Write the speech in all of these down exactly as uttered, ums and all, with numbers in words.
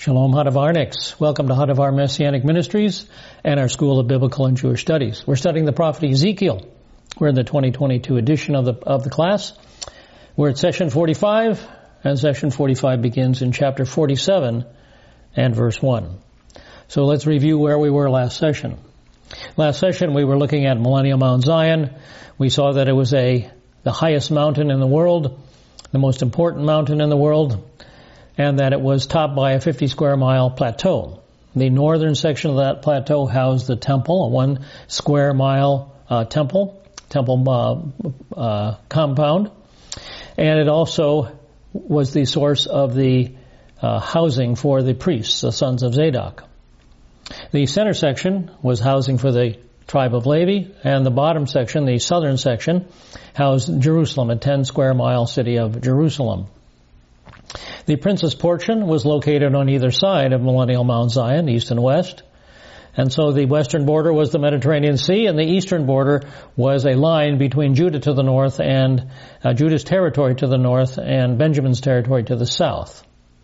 Shalom Hadavarniks. Welcome to Hadavar Messianic Ministries and our School of Biblical and Jewish Studies. We're studying the prophet Ezekiel. We're in the twenty twenty-two edition of the of the class. We're at session forty-five, and session forty-five begins in chapter forty-seven and verse one. So let's review where we were last session. Last session we were looking at Millennial Mount Zion. We saw that it was a the highest mountain in the world, the most important mountain in the world, and that it was topped by a fifty square mile plateau. The northern section of that plateau housed the temple, a one square mile uh, temple, temple uh, uh, compound, and it also was the source of the uh, housing for the priests, the sons of Zadok. The center section was housing for the tribe of Levi, and the bottom section, the southern section, housed Jerusalem, a ten square mile city of Jerusalem. The princess portion was located on either side of Millennial Mount Zion, east and west. And so the western border was the Mediterranean Sea, and the eastern border was a line between Judah to the north and uh, Judah's territory to the north and Benjamin's territory to the south.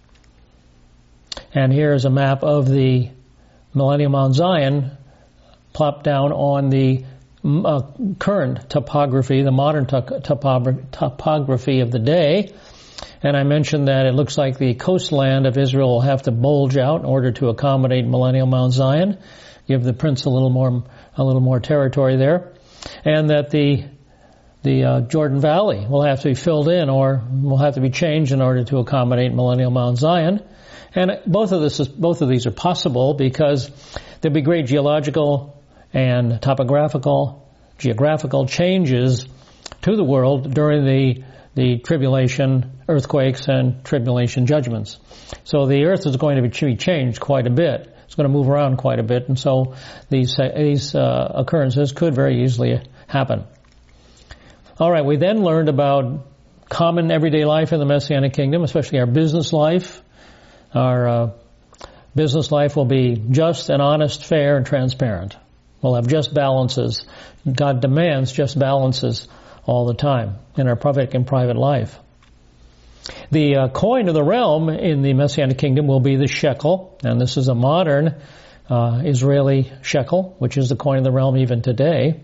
And here is a map of the Millennial Mount Zion plopped down on the uh, current topography, the modern topo- topography of the day. And I mentioned that it looks like the coastland of Israel will have to bulge out in order to accommodate Millennial Mount Zion, give the prince a little more a little more territory there, and that the the uh, Jordan Valley will have to be filled in or will have to be changed in order to accommodate Millennial Mount Zion. And both of this is, both of these are possible because there'll be great geological and topographical, geographical changes to the world during the the tribulation, earthquakes, and tribulation judgments. So the earth is going to be changed quite a bit. It's going to move around quite a bit, and so these these uh, occurrences could very easily happen. All right, we then learned about common everyday life in the Messianic Kingdom, especially our business life. Our uh, business life will be just and honest, fair, and transparent. We'll have just balances. God demands just balances all the time in our public and private life. The uh, coin of the realm in the Messianic Kingdom will be the shekel, and this is a modern uh, Israeli shekel, which is the coin of the realm even today.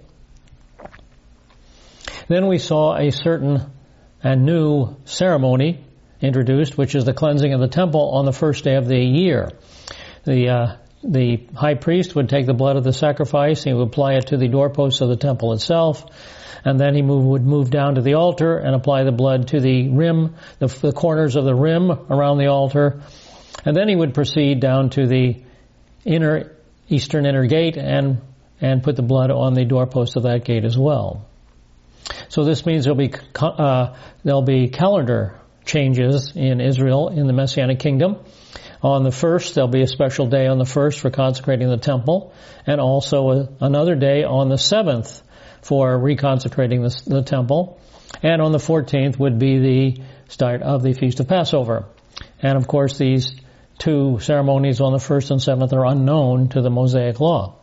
Then we saw a certain and new ceremony introduced, which is the cleansing of the temple on the first day of the year. The uh, the high priest would take the blood of the sacrifice, he would apply it to the doorposts of the temple itself, and then he move, would move down to the altar and apply the blood to the rim, the, the corners of the rim around the altar. And then he would proceed down to the inner, eastern inner gate and, and put the blood on the doorpost of that gate as well. So this means there'll be, uh, there'll be calendar changes in Israel in the Messianic Kingdom. On the first, there'll be a special day on the first for consecrating the temple, and also a, another day on the seventh for reconsecrating the, the temple, and on the fourteenth would be the start of the Feast of Passover. And of course these two ceremonies on the first and seventh are unknown to the Mosaic Law.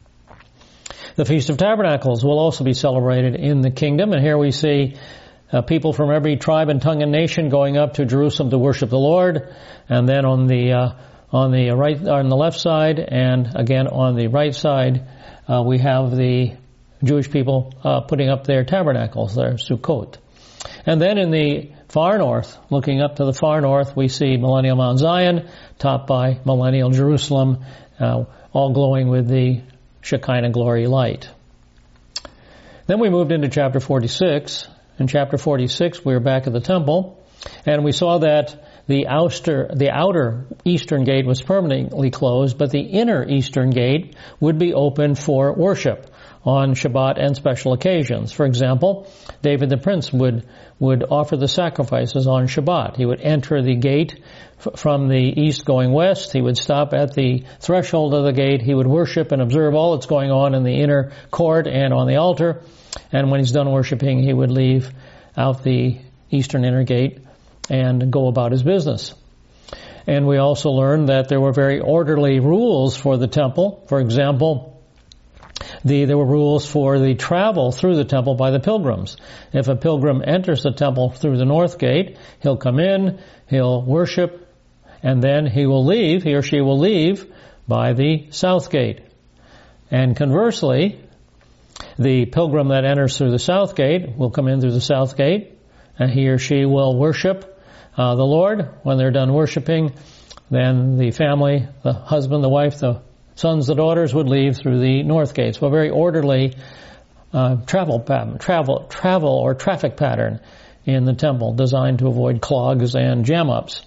The Feast of Tabernacles will also be celebrated in the kingdom, and here we see uh, people from every tribe and tongue and nation going up to Jerusalem to worship the Lord, and then on the uh, on the right on the left side and again on the right side uh, we have the Jewish people uh, putting up their tabernacles, their Sukkot. And then in the far north, looking up to the far north, we see Millennial Mount Zion, topped by Millennial Jerusalem, uh, all glowing with the Shekinah glory light. Then we moved into chapter forty-six. In chapter forty-six, we were back at the temple, and we saw that the outer, the outer eastern gate was permanently closed, but the inner eastern gate would be open for worship on Shabbat and special occasions. For example, David the Prince would would offer the sacrifices on Shabbat. He would enter the gate f- from the east going west. He would stop at the threshold of the gate. He would worship and observe all that's going on in the inner court and on the altar. And when he's done worshiping, he would leave out the eastern inner gate and go about his business. And we also learned that there were very orderly rules for the temple. For example, The, there were rules for the travel through the temple by the pilgrims. If a pilgrim enters the temple through the north gate, he'll come in, he'll worship, and then he will leave, he or she will leave by the south gate. And conversely, the pilgrim that enters through the south gate will come in through the south gate, and he or she will worship uh, the Lord. When they're done worshiping, then the family, the husband, the wife, the sons, the daughters would leave through the north gate. So a very orderly uh, travel pattern, travel, travel or traffic pattern in the temple, designed to avoid clogs and jam-ups.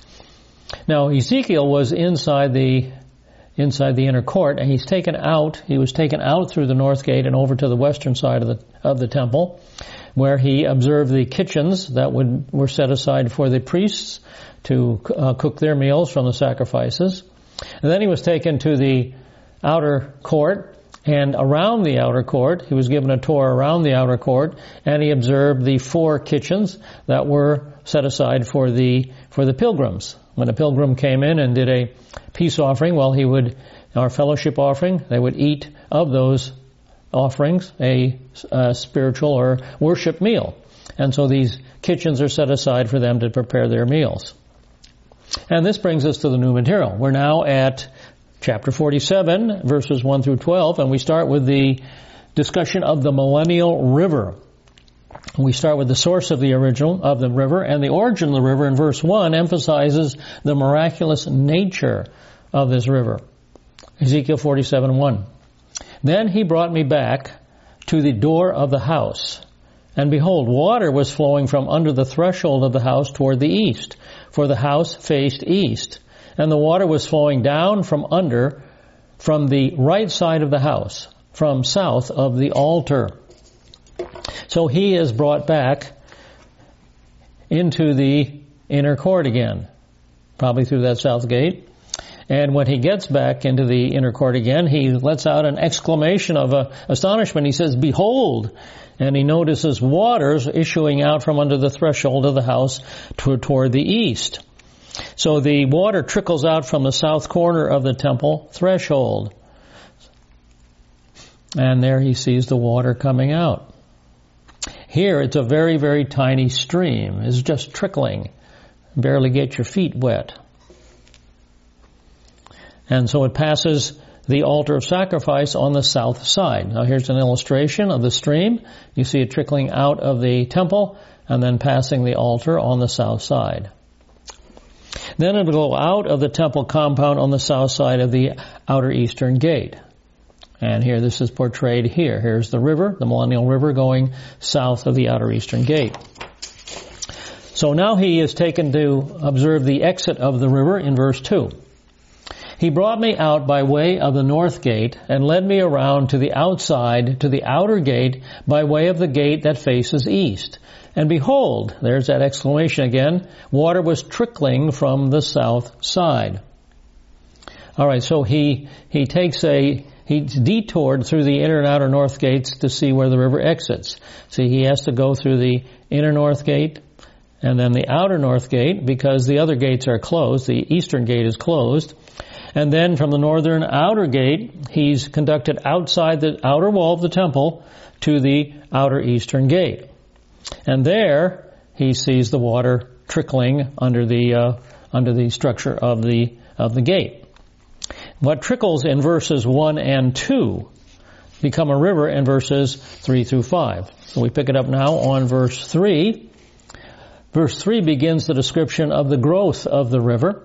Now Ezekiel was inside the inside the inner court, and he's taken out. He was taken out through the north gate and over to the western side of the of the temple, where he observed the kitchens that would were set aside for the priests to uh, cook their meals from the sacrifices. And then he was taken to the outer court, and around the outer court, he was given a tour around the outer court, and he observed the four kitchens that were set aside for the for the pilgrims. When a pilgrim came in and did a peace offering, well, he would, or fellowship offering, they would eat of those offerings a, a spiritual or worship meal. And so these kitchens are set aside for them to prepare their meals. And this brings us to the new material. We're now at chapter forty-seven, verses one through twelve, and we start with the discussion of the millennial river. We start with the source of the original of the river, and the origin of the river in verse one emphasizes the miraculous nature of this river. Ezekiel forty-seven one. Then he brought me back to the door of the house, and behold, water was flowing from under the threshold of the house toward the east, for the house faced east. And the water was flowing down from under, from the right side of the house, from south of the altar. So he is brought back into the inner court again, probably through that south gate. And when he gets back into the inner court again, he lets out an exclamation of uh, astonishment. He says, "Behold!" And he notices waters issuing out from under the threshold of the house to, toward the east. So the water trickles out from the south corner of the temple threshold. And there he sees the water coming out. Here it's a very, very tiny stream. It's just trickling. Barely get your feet wet. And so it passes the altar of sacrifice on the south side. Now here's an illustration of the stream. You see it trickling out of the temple and then passing the altar on the south side. Then it'll go out of the temple compound on the south side of the outer eastern gate. And here, this is portrayed here. Here's the river, the millennial river, going south of the outer eastern gate. So now he is taken to observe the exit of the river in verse two. He brought me out by way of the north gate and led me around to the outside, to the outer gate, by way of the gate that faces east. And behold, there's that exclamation again, water was trickling from the south side. All right, so he he takes a, he's detoured through the inner and outer north gates to see where the river exits. See, he has to go through the inner north gate and then the outer north gate because the other gates are closed. The eastern gate is closed. And then from the northern outer gate, he's conducted outside the outer wall of the temple to the outer eastern gate. And there he sees the water trickling under the uh, under the structure of the of the gate. What trickles in verses one and two become a river in verses three through five. So we pick it up now on verse three. Verse three begins the description of the growth of the river.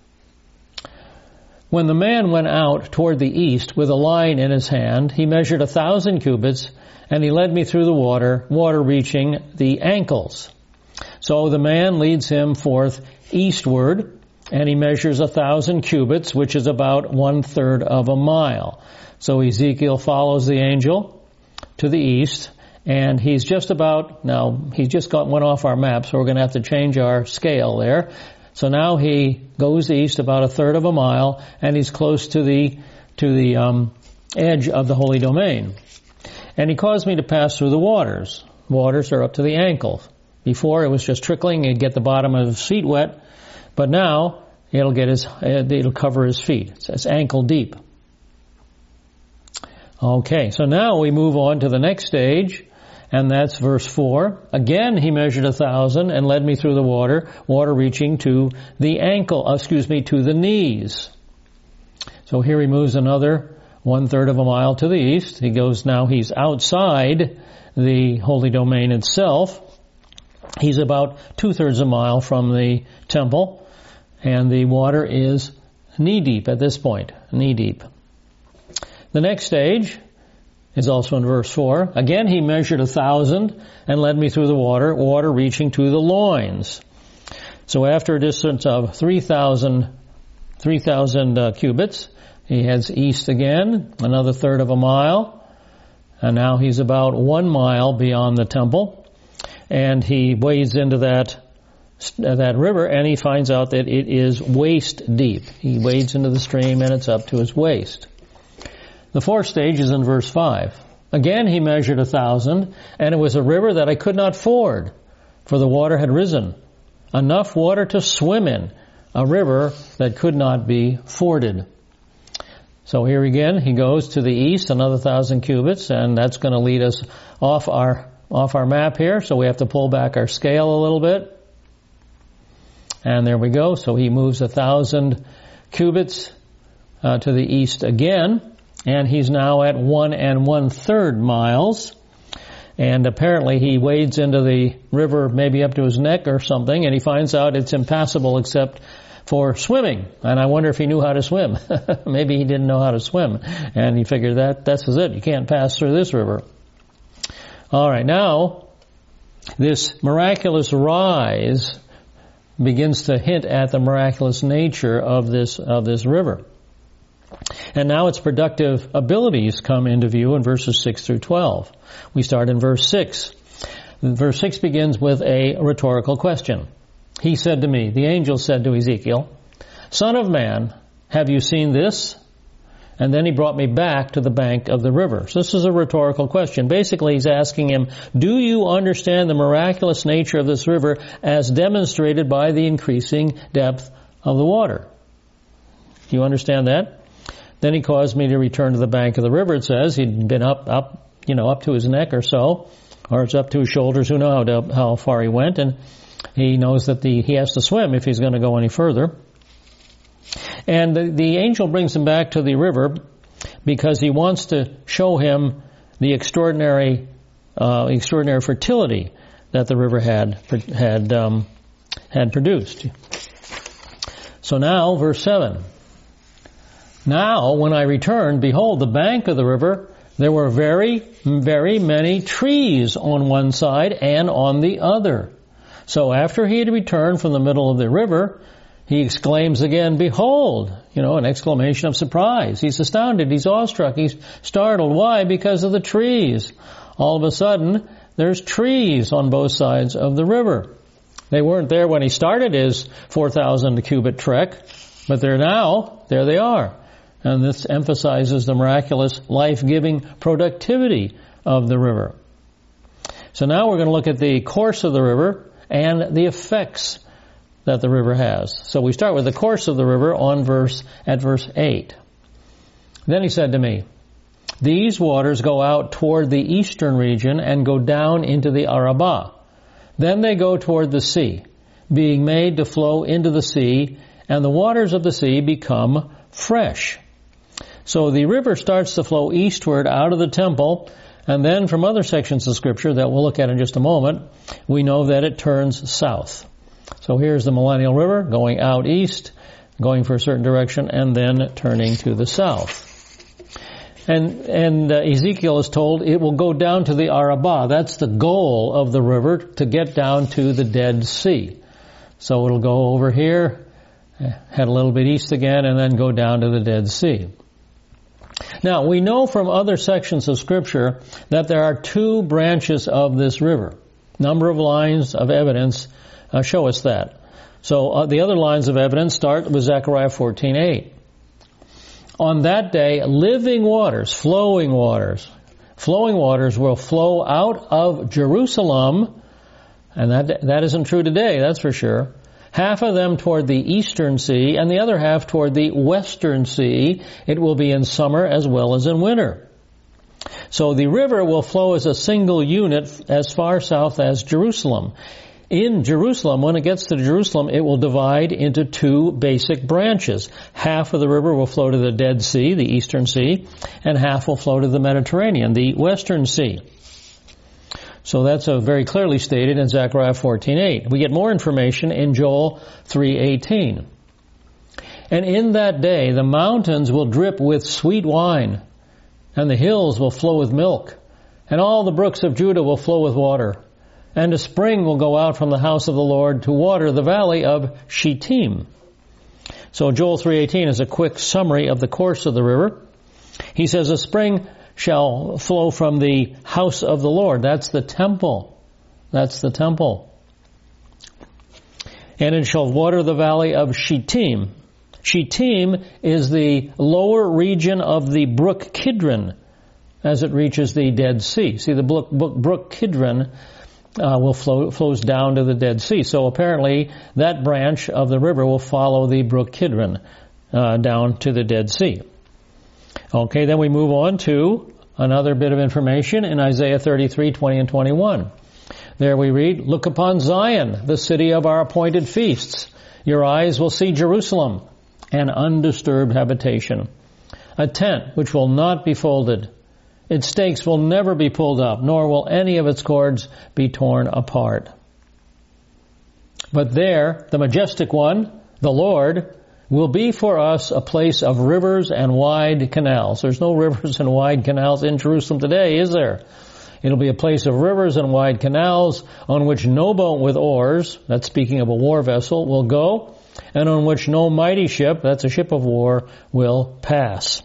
When the man went out toward the east with a line in his hand, he measured a thousand cubits, and he led me through the water, water reaching the ankles. So the man leads him forth eastward, and he measures a thousand cubits, which is about one third of a mile. So Ezekiel follows the angel to the east, and he's just about, now he's just got went off our map, so we're going to have to change our scale there. So now he goes east about a third of a mile, and he's close to the to the um, edge of the holy domain. And he caused me to pass through the waters. Waters are up to the ankle. Before it was just trickling; it'd get the bottom of his feet wet, but now it'll get his it'll cover his feet. It's, it's ankle deep. Okay, so now we move on to the next stage, And that's verse four. Again, he measured a thousand and led me through the water, water reaching to the ankle, uh, excuse me, to the knees. So here he moves another one third of a mile to the east. He goes now, he's outside the holy domain itself. He's about two thirds of a mile from the temple, and the water is knee deep at this point, knee deep. The next stage is also in verse four. Again, he measured a thousand and led me through the water, water reaching to the loins. So after a distance of three thousand, three thousand uh, cubits, he heads east again, another third of a mile, and now he's about one mile beyond the temple, and he wades into that that river, and he finds out that it is waist deep. He wades into the stream, and it's up to his waist. The fourth stage is in verse five. Again he measured a thousand, and it was a river that I could not ford, for the water had risen, enough water to swim in, a river that could not be forded. So here again, he goes to the east, another thousand cubits, and that's going to lead us off our off our map here, so we have to pull back our scale a little bit. And there we go. So he moves a thousand cubits uh, to the east again, and he's now at one and one third miles. And apparently he wades into the river maybe up to his neck or something, and he finds out it's impassable except for swimming. And I wonder if he knew how to swim. Maybe he didn't know how to swim, and he figured that that's it. You can't pass through this river. All right, now this miraculous rise begins to hint at the miraculous nature of this of this river. And now its productive abilities come into view in verses six through twelve. We start in verse six. Verse six begins with a rhetorical question. He said to me, the angel said to Ezekiel, Son of man, have you seen this? And then he brought me back to the bank of the river. So this is a rhetorical question. Basically, he's asking him, do you understand the miraculous nature of this river as demonstrated by the increasing depth of the water? Do you understand that? Then he caused me to return to the bank of the river, it says. He'd been up, up, you know, up to his neck or so, or it's up to his shoulders. Who knows how, how far he went. And he knows that the, he has to swim if he's going to go any further. And the, the angel brings him back to the river because he wants to show him the extraordinary, uh, extraordinary fertility that the river had had um, had produced. So now, verse seven. Now, when I returned, behold, the bank of the river, there were very, very many trees on one side and on the other. So after he had returned from the middle of the river, he exclaims again, behold, you know, an exclamation of surprise. He's astounded. He's awestruck. He's startled. Why? Because of the trees. All of a sudden, there's trees on both sides of the river. They weren't there when he started his four thousand cubit trek, but they're now, there they are. And this emphasizes the miraculous, life-giving productivity of the river. So now we're going to look at the course of the river and the effects that the river has. So we start with the course of the river on verse at verse eight. Then he said to me, these waters go out toward the eastern region and go down into the Arabah. Then they go toward the sea, being made to flow into the sea, and the waters of the sea become fresh. So the river starts to flow eastward out of the temple, and then from other sections of Scripture that we'll look at in just a moment, we know that it turns south. So here's the Millennial River going out east, going for a certain direction, and then turning to the south. And, and uh, Ezekiel is told it will go down to the Arabah. That's the goal of the river, to get down to the Dead Sea. So it'll go over here, head a little bit east again, and then go down to the Dead Sea. Now, we know from other sections of Scripture that there are two branches of this river. Number of lines of evidence uh, show us that. So uh, the other lines of evidence start with Zechariah fourteen eight. On that day, living waters, flowing waters, flowing waters will flow out of Jerusalem, and that that isn't true today, that's for sure. Half of them toward the eastern sea, and the other half toward the western sea. It will be in summer as well as in winter. So the river will flow as a single unit as far south as Jerusalem. In Jerusalem, when it gets to Jerusalem, it will divide into two basic branches. Half of the river will flow to the Dead Sea, the Eastern Sea, and half will flow to the Mediterranean, the Western Sea. So that's uh, very clearly stated in Zechariah fourteen eight. We get more information in Joel three eighteen. And in that day the mountains will drip with sweet wine, and the hills will flow with milk, and all the brooks of Judah will flow with water. And a spring will go out from the house of the Lord to water the valley of Shittim. So Joel three eighteen is a quick summary of the course of the river. He says, a spring shall flow from the house of the Lord. That's the temple. That's the temple. And it shall water the valley of Shittim. Shittim is the lower region of the brook Kidron as it reaches the Dead Sea. See, the brook, brook Kidron Uh, will flow, flows down to the Dead Sea. So apparently that branch of the river will follow the brook Kidron uh, down to the Dead Sea. Okay, then we move on to another bit of information in Isaiah thirty-three twenty and twenty-one. There we read, look upon Zion, the city of our appointed feasts. Your eyes will see Jerusalem, an undisturbed habitation, a tent which will not be folded. Its stakes will never be pulled up, nor will any of its cords be torn apart. But there, the majestic one, the Lord, will be for us a place of rivers and wide canals. There's no rivers and wide canals in Jerusalem today, is there? It'll be a place of rivers and wide canals on which no boat with oars, that's speaking of a war vessel, will go, and on which no mighty ship, that's a ship of war, will pass.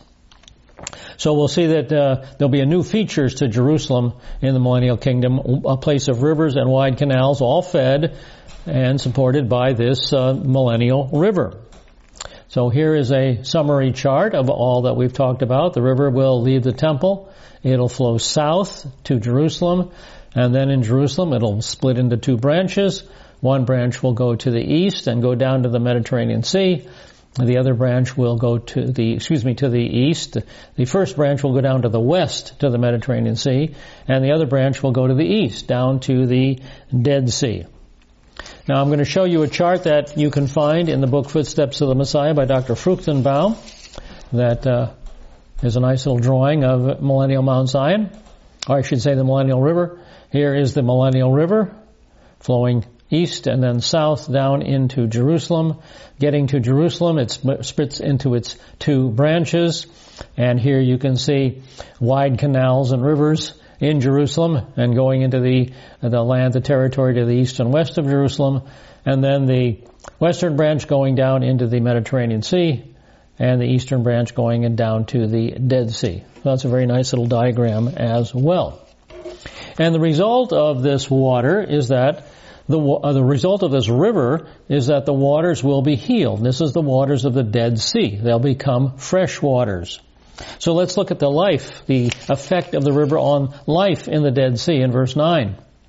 So we'll see that uh, there'll be a new features to Jerusalem in the millennial kingdom, a place of rivers and wide canals, all fed and supported by this uh, millennial river. So here is a summary chart of all that we've talked about. The river will leave the temple. It'll flow south to Jerusalem, and then in Jerusalem it'll split into two branches. One branch will go to the east and go down to the Mediterranean Sea. The other branch will go to the, excuse me, to the east. The first branch will go down to the west to the Mediterranean Sea, and the other branch will go to the east, down to the Dead Sea. Now I'm going to show you a chart that you can find in the book Footsteps of the Messiah by Doctor Fruchtenbaum. That uh, is a nice little drawing of Millennial Mount Zion, or I should say the Millennial River. Here is the Millennial River flowing east and then south down into Jerusalem. Getting to Jerusalem, it splits into its two branches, and here you can see wide canals and rivers in Jerusalem and going into the the land, the territory to the east and west of Jerusalem, and then the western branch going down into the Mediterranean Sea, and the eastern branch going in down to the Dead Sea. So that's a very nice little diagram as well. And the result of this water is that The, uh, the result of this river is that the waters will be healed. This is the waters of the Dead Sea. They'll become fresh waters. So let's look at the life, the effect of the river on life in the Dead Sea in verse nine.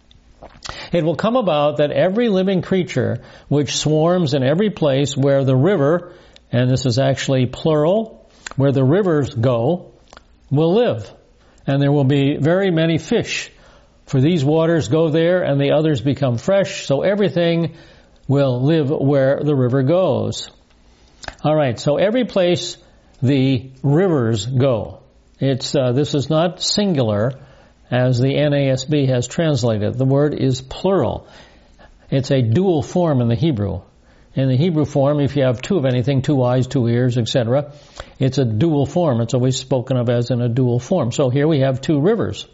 It will come about that every living creature which swarms in every place where the river, and this is actually plural, where the rivers go, will live. And there will be very many fish. For these waters go there and the others become fresh, so everything will live where the river goes. All right, so every place the rivers go. It's uh, this is not singular as the N A S B has translated. The word is plural. It's a dual form in the Hebrew. In the Hebrew form, if you have two of anything, two eyes, two ears, et cetera, it's a dual form. It's always spoken of as in a dual form. So here we have two rivers.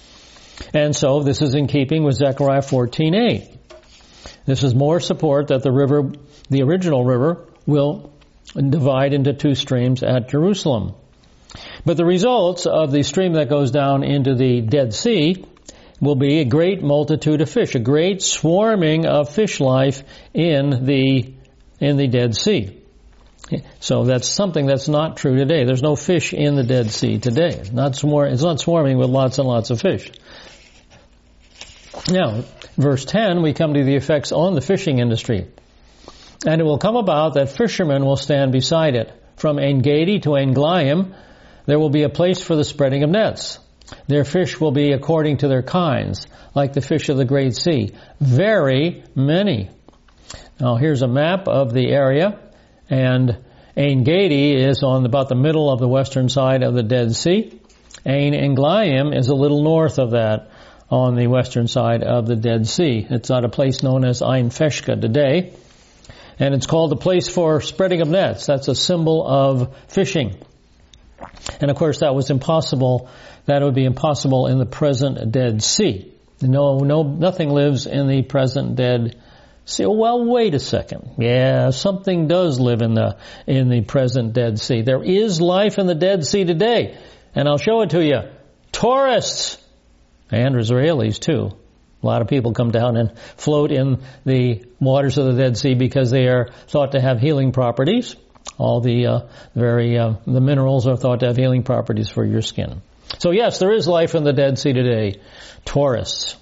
And so this is in keeping with Zechariah fourteen eight. This is more support that the river, the original river, will divide into two streams at Jerusalem. But the results of the stream that goes down into the Dead Sea will be a great multitude of fish, a great swarming of fish life in the in the Dead Sea. So that's something that's not true today. There's no fish in the Dead Sea today. It's not swar- it's not swarming with lots and lots of fish. Now, verse ten, we come to the effects on the fishing industry. And it will come about that fishermen will stand beside it. From En-Gedi to En-Glayim, there will be a place for the spreading of nets. Their fish will be according to their kinds, like the fish of the great sea. Very many. Now here's a map of the area, and Ein Gedi is on about the middle of the western side of the Dead Sea. Ein Eglaim is a little north of that on the western side of the Dead Sea. It's at a place known as Ein Feshka today, and it's called the place for spreading of nets. That's a symbol of fishing. And of course that was impossible, that would be impossible in the present Dead Sea. No, no, nothing lives in the present Dead Sea. Well, wait a second. Yeah, something does live in the, in the present Dead Sea. There is life in the Dead Sea today. And I'll show it to you. Tourists! And Israelis too. A lot of people come down and float in the waters of the Dead Sea because they are thought to have healing properties. All the uh, very uh, the minerals are thought to have healing properties for your skin. So yes, there is life in the Dead Sea today. Tourists.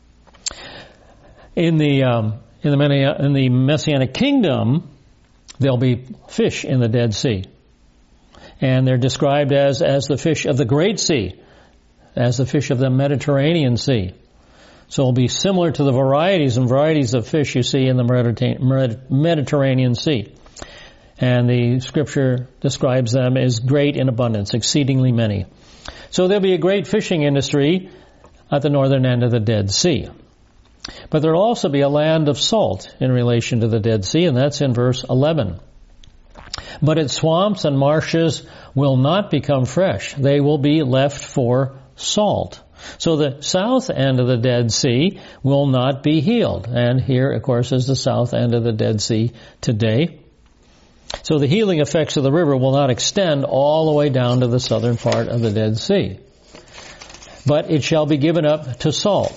In the um, in the in the Messianic kingdom, there'll be fish in the Dead Sea, and they're described as as the fish of the Great Sea, as the fish of the Mediterranean Sea. So it'll be similar to the varieties and varieties of fish you see in the Mediterranean Sea. And the scripture describes them as great in abundance, exceedingly many. So there'll be a great fishing industry at the northern end of the Dead Sea. But there'll also be a land of salt in relation to the Dead Sea, and that's in verse eleven. But its swamps and marshes will not become fresh. They will be left for salt. So the south end of the Dead Sea will not be healed. And here, of course, is the south end of the Dead Sea today. So the healing effects of the river will not extend all the way down to the southern part of the Dead Sea. But it shall be given up to salt.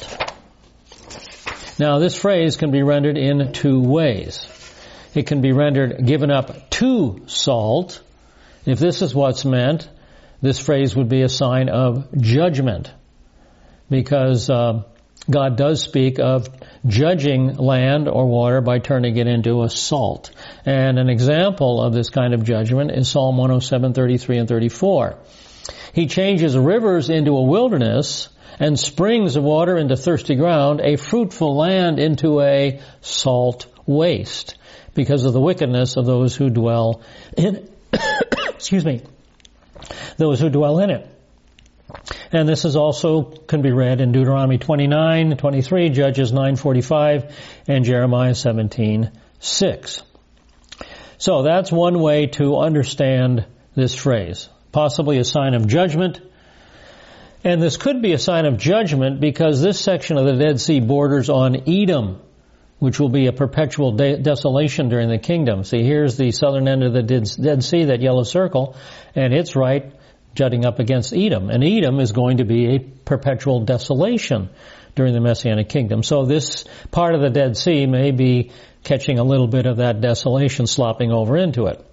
Now this phrase can be rendered in two ways. It can be rendered given up to salt. If this is what's meant, this phrase would be a sign of judgment, because uh, God does speak of judging land or water by turning it into a salt. And an example of this kind of judgment is Psalm one oh seven, thirty-three and thirty-four. He changes rivers into a wilderness and springs of water into thirsty ground, a fruitful land into a salt waste, because of the wickedness of those who dwell in excuse me, those who dwell in it. And this is also can be read in Deuteronomy twenty-nine, twenty-three, Judges nine, forty-five, and Jeremiah seventeen, six. So that's one way to understand this phrase, possibly a sign of judgment. And this could be a sign of judgment because this section of the Dead Sea borders on Edom, which will be a perpetual de- desolation during the kingdom. See, here's the southern end of the Dead Sea, that yellow circle, and it's right jutting up against Edom. And Edom is going to be a perpetual desolation during the Messianic kingdom. So this part of the Dead Sea may be catching a little bit of that desolation slopping over into it.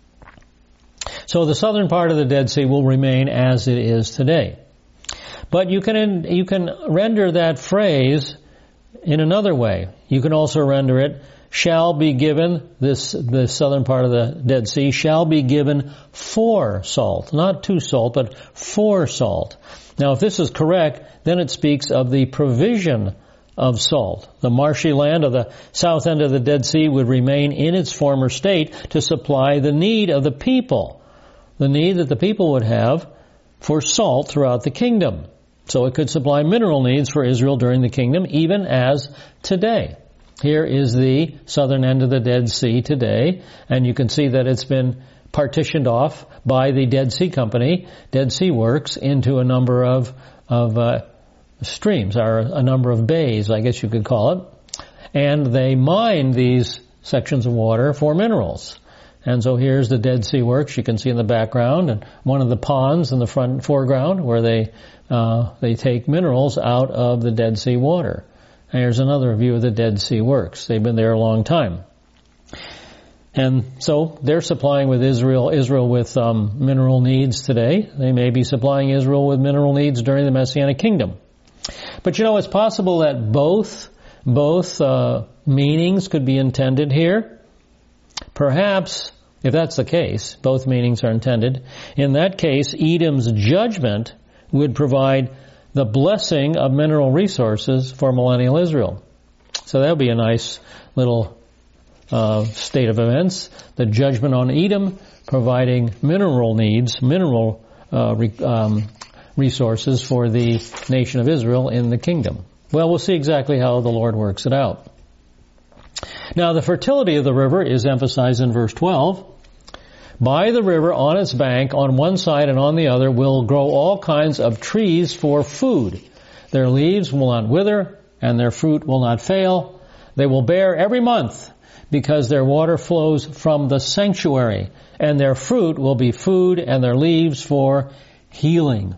So the southern part of the Dead Sea will remain as it is today. But you can you can render that phrase in another way. You can also render it, shall be given, this the southern part of the Dead Sea, shall be given for salt. Not to salt, but for salt. Now if this is correct, then it speaks of the provision of salt. The marshy land of the south end of the Dead Sea would remain in its former state to supply the need of the people. The need that the people would have for salt throughout the kingdom. So it could supply mineral needs for Israel during the kingdom, even as today. Here is the southern end of the Dead Sea today, and you can see that it's been partitioned off by the Dead Sea Company, Dead Sea Works, into a number of of uh, streams, or a number of bays, I guess you could call it. And they mine these sections of water for minerals. And so here's the Dead Sea Works, you can see in the background, and one of the ponds in the front foreground where they uh, they take minerals out of the Dead Sea water. And here's another view of the Dead Sea Works. They've been there a long time. And so they're supplying with Israel, Israel with um, mineral needs today. They may be supplying Israel with mineral needs during the Messianic kingdom. But you know, it's possible that both, both uh, meanings could be intended here. Perhaps, if that's the case, both meanings are intended. In that case, Edom's judgment would provide the blessing of mineral resources for millennial Israel. So that would be a nice little uh, state of events. The judgment on Edom, providing mineral needs, mineral uh, re, um, resources for the nation of Israel in the kingdom. Well, we'll see exactly how the Lord works it out. Now, the fertility of the river is emphasized in verse twelve. By the river on its bank, on one side and on the other, will grow all kinds of trees for food. Their leaves will not wither, and their fruit will not fail. They will bear every month, because their water flows from the sanctuary, and their fruit will be food, and their leaves for healing.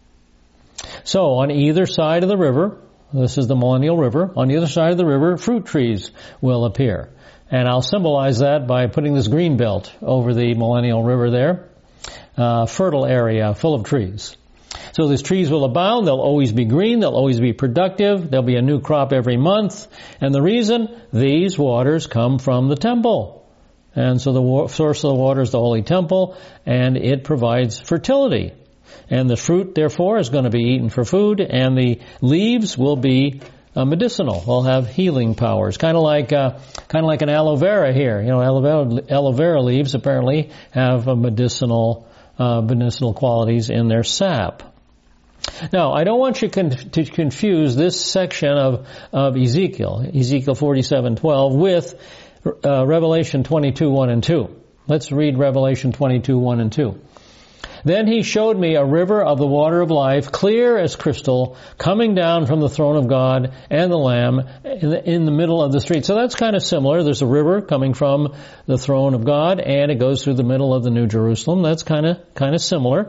So, on either side of the river, this is the millennial river, on either side of the river, fruit trees will appear. And I'll symbolize that by putting this green belt over the millennial river there. Uh, fertile area full of trees. So these trees will abound. They'll always be green. They'll always be productive. There'll be a new crop every month. And the reason? These waters come from the temple. And so the wa- source of the water is the Holy Temple, and it provides fertility. And the fruit, therefore, is going to be eaten for food, and the leaves will be Uh, medicinal. Will have healing powers, kind of like uh, kind of like an aloe vera here. You know, aloe vera, aloe vera leaves apparently have a medicinal uh, medicinal qualities in their sap. Now, I don't want you con- to confuse this section of of Ezekiel, Ezekiel forty-seven twelve, with uh, Revelation twenty-two one and two. Let's read Revelation twenty-two one and two. Then he showed me a river of the water of life, clear as crystal, coming down from the throne of God and the Lamb in the, in the middle of the street. So that's kind of similar. There's a river coming from the throne of God, and it goes through the middle of the New Jerusalem. That's kind of kind of similar.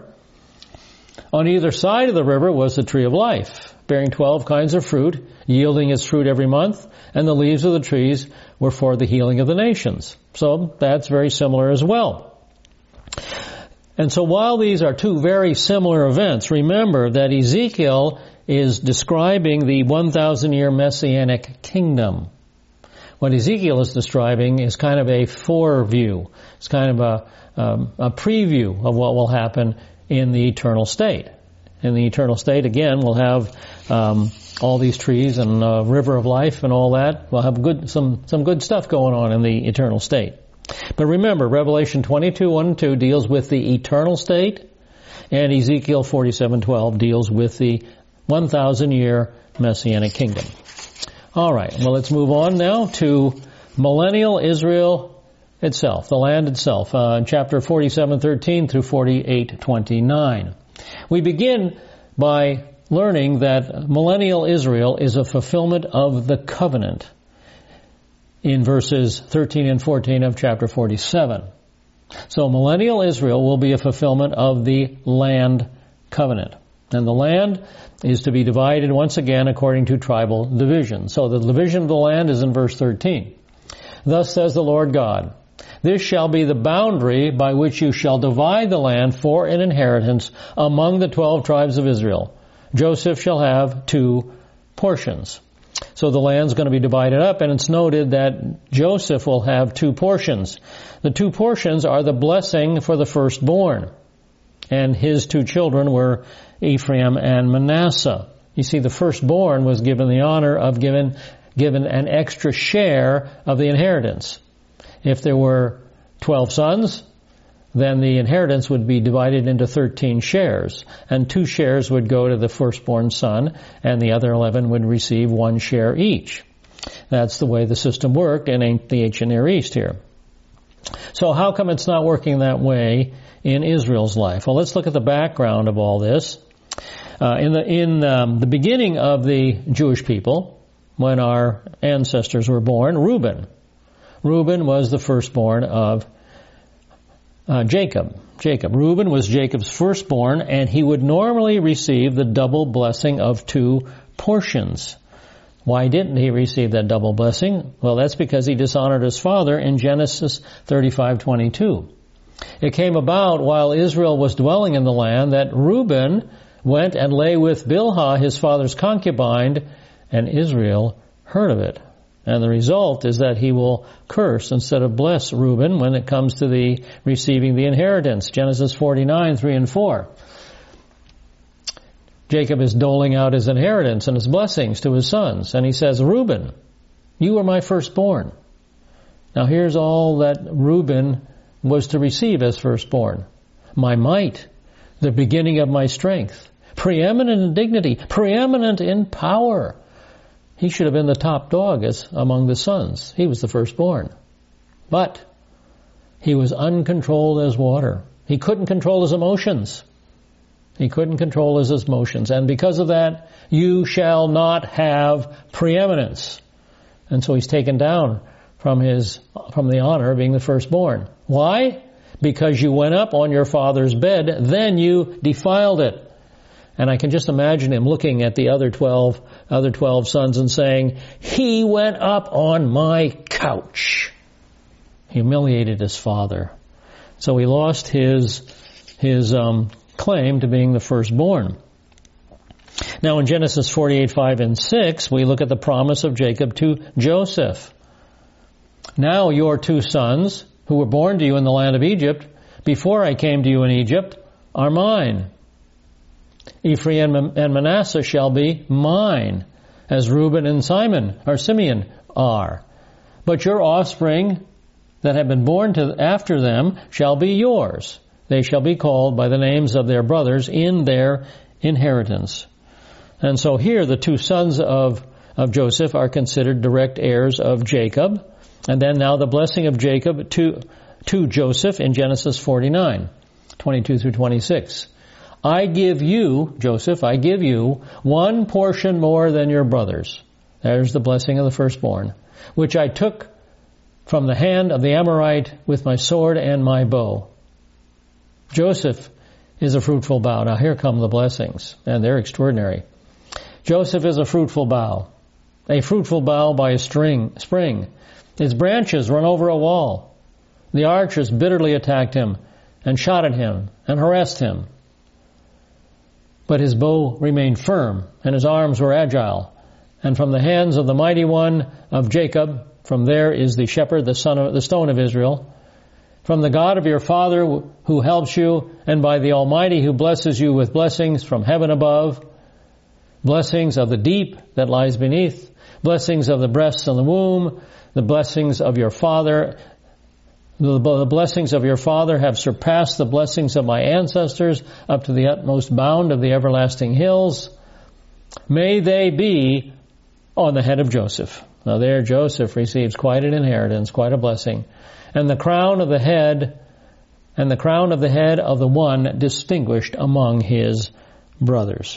On either side of the river was the tree of life, bearing twelve kinds of fruit, yielding its fruit every month, and the leaves of the trees were for the healing of the nations. So that's very similar as well. And so while these are two very similar events, remember that Ezekiel is describing the one thousand year Messianic kingdom. What Ezekiel is describing is kind of a foreview. It's kind of a, um, a preview of what will happen in the eternal state. In the eternal state, again, we'll have um, all these trees and a river of life and all that. We'll have good some some good stuff going on in the eternal state. But remember, Revelation twenty-two one and two deals with the eternal state, and Ezekiel forty-seven twelve deals with the one thousand year Messianic kingdom. All right, well, let's move on now to millennial Israel itself, the land itself, uh, in chapter forty-seven thirteen through forty-eight twenty-nine. We begin by learning that millennial Israel is a fulfillment of the covenant in verses thirteen and fourteen of chapter forty-seven. So millennial Israel will be a fulfillment of the land covenant. And the land is to be divided once again according to tribal division. So the division of the land is in verse thirteen. Thus says the Lord God, this shall be the boundary by which you shall divide the land for an inheritance among the twelve tribes of Israel. Joseph shall have two portions. So the land's going to be divided up, and it's noted that Joseph will have two portions. The two portions are the blessing for the firstborn. And his two children were Ephraim and Manasseh. You see, the firstborn was given the honor of given, given an extra share of the inheritance. If there were twelve sons, then the inheritance would be divided into thirteen shares, and two shares would go to the firstborn son, and the other eleven would receive one share each. That's the way the system worked in the ancient Near East here. So how come it's not working that way in Israel's life? Well, let's look at the background of all this. Uh, in the in um, the beginning of the Jewish people, when our ancestors were born, Reuben, Reuben was the firstborn of Uh, Jacob. Jacob. Reuben was Jacob's firstborn, and he would normally receive the double blessing of two portions. Why didn't he receive that double blessing? Well, that's because he dishonored his father in Genesis thirty-five twenty-two. It came about while Israel was dwelling in the land that Reuben went and lay with Bilhah, his father's concubine, and Israel heard of it. And the result is that he will curse instead of bless Reuben when it comes to the receiving the inheritance. Genesis forty-nine, three and four. Jacob is doling out his inheritance and his blessings to his sons. And he says, Reuben, you are my firstborn. Now here's all that Reuben was to receive as firstborn. My might, the beginning of my strength, preeminent in dignity, preeminent in power. He should have been the top dog as among the sons. He was the firstborn. But he was uncontrolled as water. He couldn't control his emotions. He couldn't control his emotions. And because of that, you shall not have preeminence. And so he's taken down from his, from the honor of being the firstborn. Why? Because you went up on your father's bed, then you defiled it. And I can just imagine him looking at the other twelve, other twelve sons and saying, he went up on my couch. Humiliated his father. So he lost his, his, um, claim to being the firstborn. Now in Genesis forty-eight, five and six, we look at the promise of Jacob to Joseph. Now your two sons, who were born to you in the land of Egypt, before I came to you in Egypt, are mine. Ephraim and Manasseh shall be mine, as Reuben and Simon, or Simeon, are. But your offspring that have been born to after them shall be yours. They shall be called by the names of their brothers in their inheritance. And so here the two sons of, of Joseph are considered direct heirs of Jacob. And then now the blessing of Jacob to, to Joseph in Genesis forty-nine, twenty-two through twenty-six. I give you, Joseph, I give you one portion more than your brothers. There's the blessing of the firstborn, which I took from the hand of the Amorite with my sword and my bow. Joseph is a fruitful bough. Now here come the blessings, and they're extraordinary. Joseph is a fruitful bough, a fruitful bough by a string, spring. Its branches run over a wall. The archers bitterly attacked him and shot at him and harassed him. But his bow remained firm, and his arms were agile. And from the hands of the mighty one of Jacob, from there is the shepherd, the son of the stone of Israel, from the God of your father who helps you, and by the Almighty who blesses you with blessings from heaven above, blessings of the deep that lies beneath, blessings of the breasts and the womb, the blessings of your father. The blessings of your father have surpassed the blessings of my ancestors up to the utmost bound of the everlasting hills. May they be on the head of Joseph. Now there Joseph receives quite an inheritance, quite a blessing. And the crown of the head, and the crown of the head of the one distinguished among his brothers.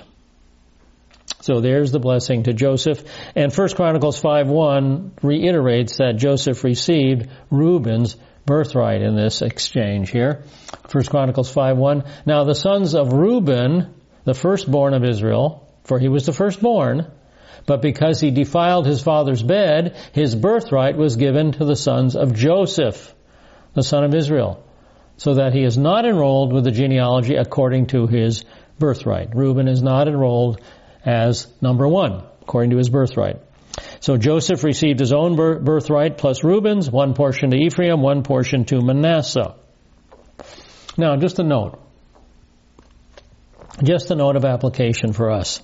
So there's the blessing to Joseph. And First Chronicles five one reiterates that Joseph received Reuben's birthright in this exchange here. First Chronicles five one. Now the sons of Reuben, the firstborn of Israel, for he was the firstborn, but because he defiled his father's bed, his birthright was given to the sons of Joseph, the son of Israel, so that he is not enrolled with the genealogy according to his birthright. Reuben is not enrolled as number one, according to his birthright. So Joseph received his own birthright plus Reuben's, one portion to Ephraim, one portion to Manasseh. Now, just a note. Just a note of application for us.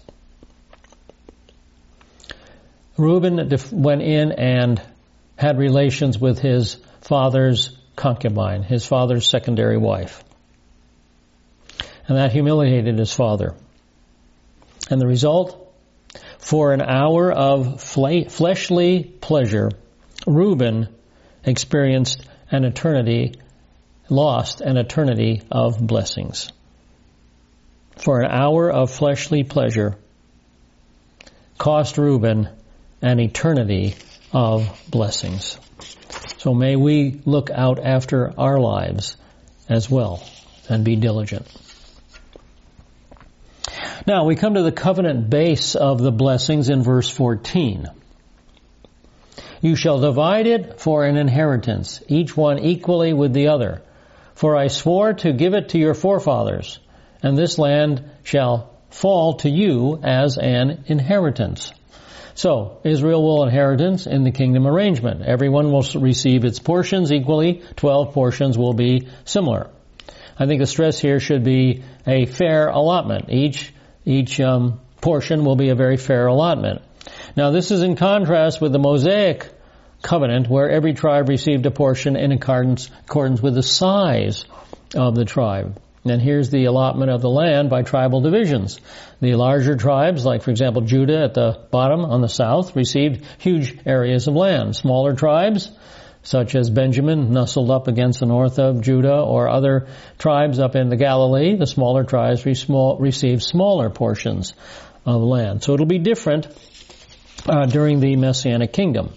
Reuben went in and had relations with his father's concubine, his father's secondary wife. And that humiliated his father. And the result? For an hour of fleshly pleasure, Reuben experienced an eternity, lost an eternity of blessings. For an hour of fleshly pleasure cost Reuben an eternity of blessings. So may we look out after our lives as well and be diligent. Now we come to the covenant base of the blessings in verse fourteen. You shall divide it for an inheritance, each one equally with the other. For I swore to give it to your forefathers, and this land shall fall to you as an inheritance. So, Israel will inheritance in the kingdom arrangement. Everyone will receive its portions equally. Twelve portions will be similar. I think the stress here should be a fair allotment. Each each um, portion will be a very fair allotment. Now this is in contrast with the Mosaic covenant, where every tribe received a portion in accordance, accordance with the size of the tribe. And here's the allotment of the land by tribal divisions. The larger tribes, like for example Judah at the bottom on the south, received huge areas of land. Smaller tribes, such as Benjamin, nestled up against the north of Judah, or other tribes up in the Galilee, the smaller tribes received smaller portions of land. So it'll be different uh, during the Messianic kingdom.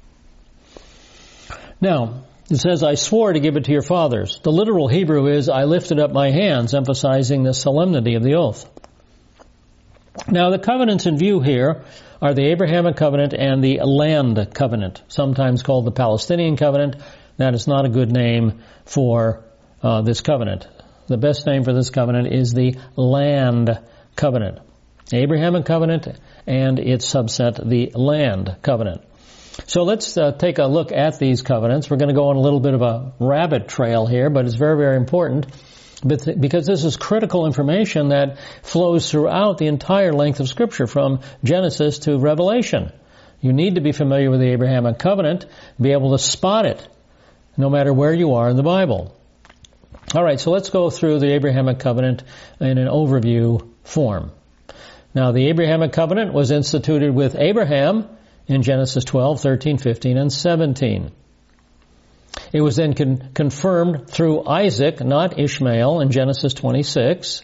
Now, it says, I swore to give it to your fathers. The literal Hebrew is, I lifted up my hands, emphasizing the solemnity of the oath. Now, the covenants in view here are the Abrahamic covenant and the land covenant, sometimes called the Palestinian covenant. That is not a good name for uh, this covenant. The best name for this covenant is the land covenant. Abrahamic covenant and its subset, the land covenant. So let's uh, take a look at these covenants. We're going to go on a little bit of a rabbit trail here, but it's very, very important because this is critical information that flows throughout the entire length of Scripture from Genesis to Revelation. You need to be familiar with the Abrahamic covenant, be able to spot it no matter where you are in the Bible. All right, so let's go through the Abrahamic covenant in an overview form. Now, the Abrahamic covenant was instituted with Abraham in Genesis twelve, thirteen, fifteen, and seventeen. It was then con- confirmed through Isaac, not Ishmael, in Genesis twenty-six.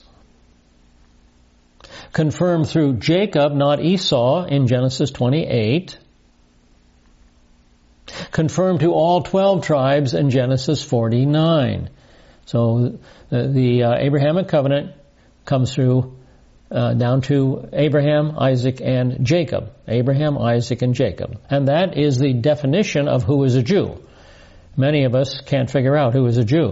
Confirmed through Jacob, not Esau, in Genesis twenty-eight. Confirmed to all twelve tribes in Genesis forty-nine. So the, the uh, Abrahamic covenant comes through Uh, down to Abraham, Isaac, and Jacob. Abraham, Isaac, and Jacob. And that is the definition of who is a Jew. Many of us can't figure out who is a Jew.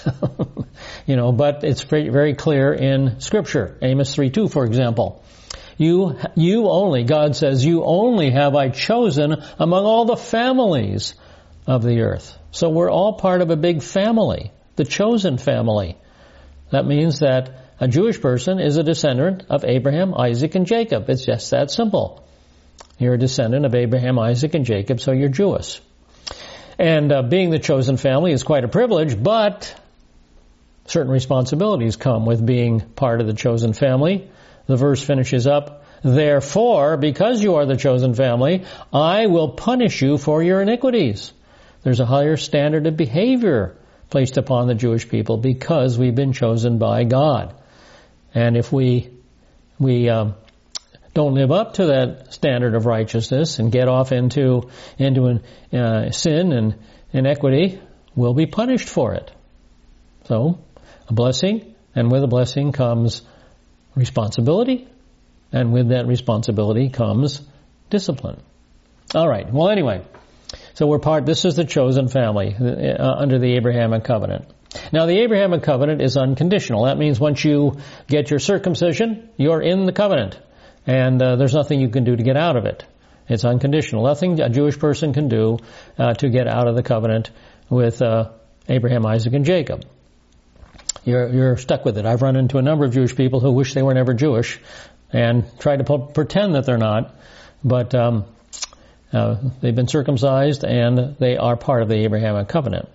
you know, but it's very, very clear in Scripture. Amos three two, for example. You, you only, God says, you only have I chosen among all the families of the earth. So we're all part of a big family, the chosen family. That means that a Jewish person is a descendant of Abraham, Isaac, and Jacob. It's just that simple. You're a descendant of Abraham, Isaac, and Jacob, so you're Jewish. And uh, being the chosen family is quite a privilege, but certain responsibilities come with being part of the chosen family. The verse finishes up, therefore, because you are the chosen family, I will punish you for your iniquities. There's a higher standard of behavior placed upon the Jewish people because we've been chosen by God. And if we we um, don't live up to that standard of righteousness and get off into into an, uh, sin and inequity, we'll be punished for it. So, a blessing, and with a blessing comes responsibility, and with that responsibility comes discipline. All right. Well, anyway, so we're part. This is the chosen family uh, under the Abrahamic covenant. Now, the Abrahamic covenant is unconditional. That means once you get your circumcision, you're in the covenant. And uh, there's nothing you can do to get out of it. It's unconditional. Nothing a Jewish person can do uh, to get out of the covenant with uh, Abraham, Isaac, and Jacob. You're, you're stuck with it. I've run into a number of Jewish people who wish they were never Jewish and try to p- pretend that they're not. But um, uh, they've been circumcised and they are part of the Abrahamic covenant.